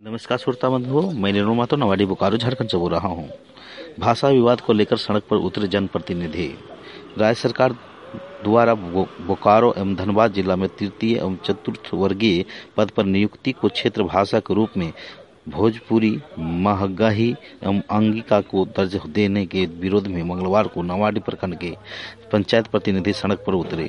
नमस्कार श्रोता बंधुओं, मैं नीरू महतो नवाडी बोकारो झारखंड से बोल रहा हूँ। भाषा विवाद को लेकर सड़क पर उतरे जनप्रतिनिधि। राज्य सरकार द्वारा बोकारो एवं धनबाद जिला में तृतीय एवं चतुर्थ वर्गीय पद पर नियुक्ति को क्षेत्र भाषा के रूप में भोजपुरी, महगाही एवं अंगिका को दर्ज देने के विरोध में मंगलवार को नवाडी प्रखंड के पंचायत प्रतिनिधि सड़क पर उतरे।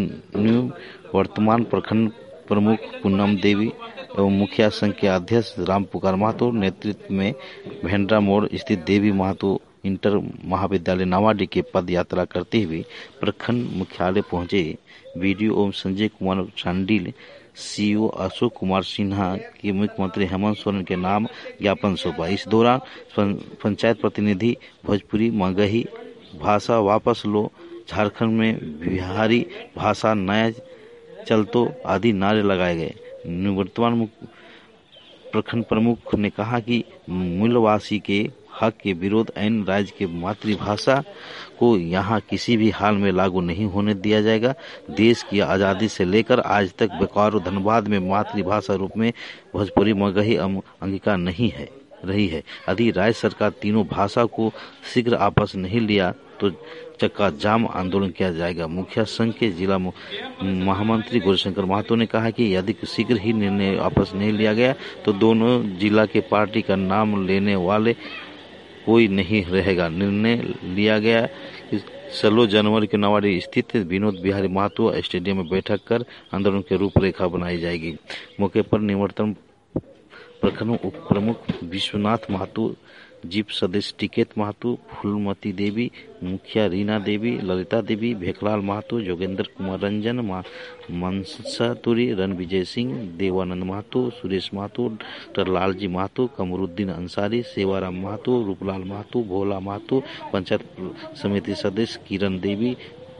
वर्तमान प्रखंड प्रमुख पूनम देवी एवं मुखिया संघ के अध्यक्ष राम पुकार महतो नेतृत्व में भेंड्रा मोड़ स्थित देवी महतो इंटर महाविद्यालय नवाडी के पद यात्रा करते हुए प्रखंड मुख्यालय पहुंचे। वीडियो एवं संजय कुमार चांडिल, सीईओ अशोक कुमार सिन्हा की मुख्यमंत्री हेमंत सोरेन के नाम ज्ञापन सौंपा। इस दौरान पंचायत प्रतिनिधि भोजपुरी, मगही भाषा वापस लो, झारखंड में बिहारी भाषा नया चलतो आदि नारे लगाए गए। निवर्तमान प्रखंड प्रमुख ने कहा कि मूलवासी के हक के विरोध एन राज्य के मातृभाषा को यहाँ किसी भी हाल में लागू नहीं होने दिया जाएगा। देश की आज़ादी से लेकर आज तक बोकारो धनबाद में मातृभाषा रूप में भोजपुरी, मगही अंगिका नहीं है रही है। यदि राज्य सरकार तीनों भाषा को शीघ्र आपस नहीं लिया तो चक्का जाम आंदोलन किया जाएगा। मुखिया संघ के जिला महामंत्री गौरीशंकर महतो ने कहा कि यदि शीघ्र ही निर्णय वापस नहीं लिया गया तो दोनों जिला के पार्टी का नाम लेने वाले कोई नहीं रहेगा। निर्णय लिया गया कि 16 जनवरी को नवाडी स्थित विनोद बिहारी महतो स्टेडियम में बैठक कर आंदोलन की रूपरेखा बनाई जाएगी। मौके पर निवर्तमान प्रखंड उप प्रमुख विश्वनाथ महतो, जीप सदस्य टिकेत महतो, फूलमती देवी, मुखिया रीना देवी, ललिता देवी, भेखलाल महतो, योगेंद्र कुमार रंजन, मनसा तुरी, रणविजय सिंह, देवानंद महतो, सुरेश महतो, डॉक्टर लालजी महतो, कमरुद्दीन अंसारी, सेवाराम महतो, रूपलाल महतो, भोला महतो, पंचायत समिति सदस्य किरण देवी,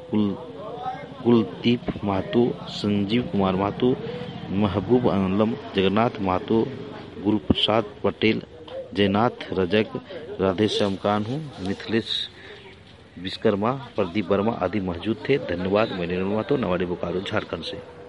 कुलदीप महतो, संजीव कुमार महतो, महबूब आलम, जगन्नाथ महतो, गुरुप्रसाद पटेल, जयनाथ रजक, राधेश्याम कान्हू, मिथिलेश विश्वकर्मा, प्रदीप वर्मा आदि मौजूद थे। धन्यवाद। मैं नीरू महतो नवाडी बोकारो झारखंड से।